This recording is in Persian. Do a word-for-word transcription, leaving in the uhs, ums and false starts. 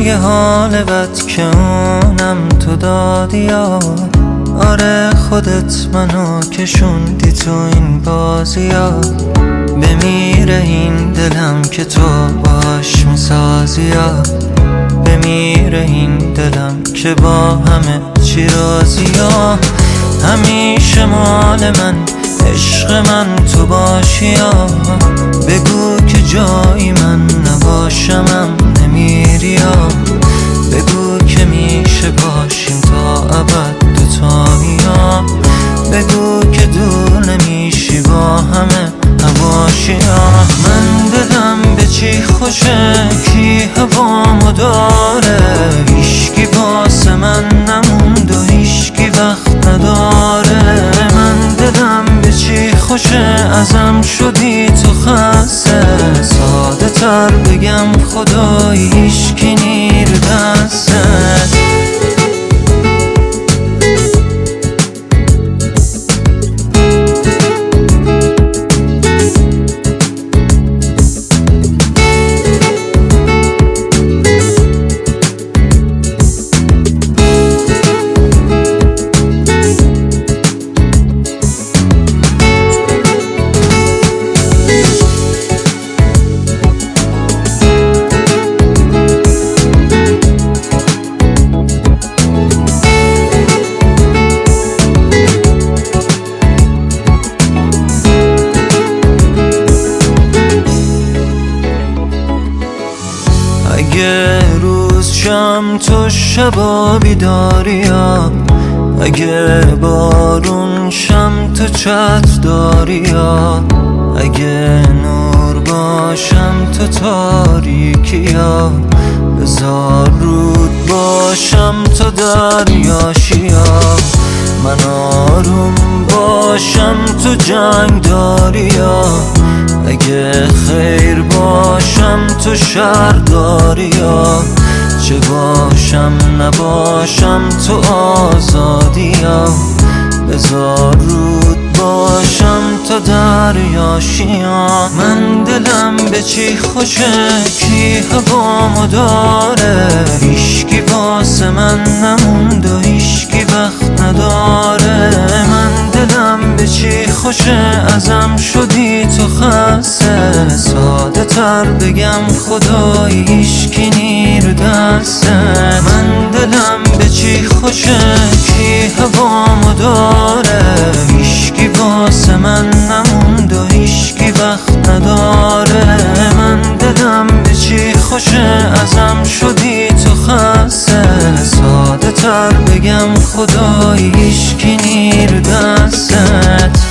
یه حال بد که اونم تو دادی یا آره خودت منو کشوندی تو این بازی ها. بمیره این دلم که تو باش میسازی یا بمیره این دلم که با همه چی راضی یا همیشه مال من عشق من تو باشی یا بگو که جایی من نباشمم نمیری یا بگو که میشه باشیم تا ابد دوتایی یا بگو که دور نمیشی با همه هواشی یا من دلم به چی خوشه کی هوامو داره هیشکی واسه من نموند و هیشکی وقت نداره من دلم به چی خوشه ازم شدی تو خسته ساده تر بگم خدایی هیشکی نیر دستت اگه روز شم تو شبا بیداری یا اگه بارون شم تو چت داری یا اگه نور باشم تو تاریکی یا بذار رود باشم تو دریاشی یا من آروم باشم تو جنگ داری یا اگه خیر باشم تو شر داری یا چه باشم نباشم تو آزادی یا بذار رود باشم تو دریاشی یا من دلم به چی خوشه کی هوامو داره هیشکی واسه من نموند و هیشکی وقت نداره من دلم به چی خوشه ازم شدی تو خسته ساده تر بگم خدایی هیشکی نیر دسته من دلم به چی خوشه کی هوامو داره هیشکی واسه من نموند و هیشکی وقت نداره من دلم به چی خوشه ازم شدی تو خسته ساده تر بگم خدایی هیشکی نیر دستت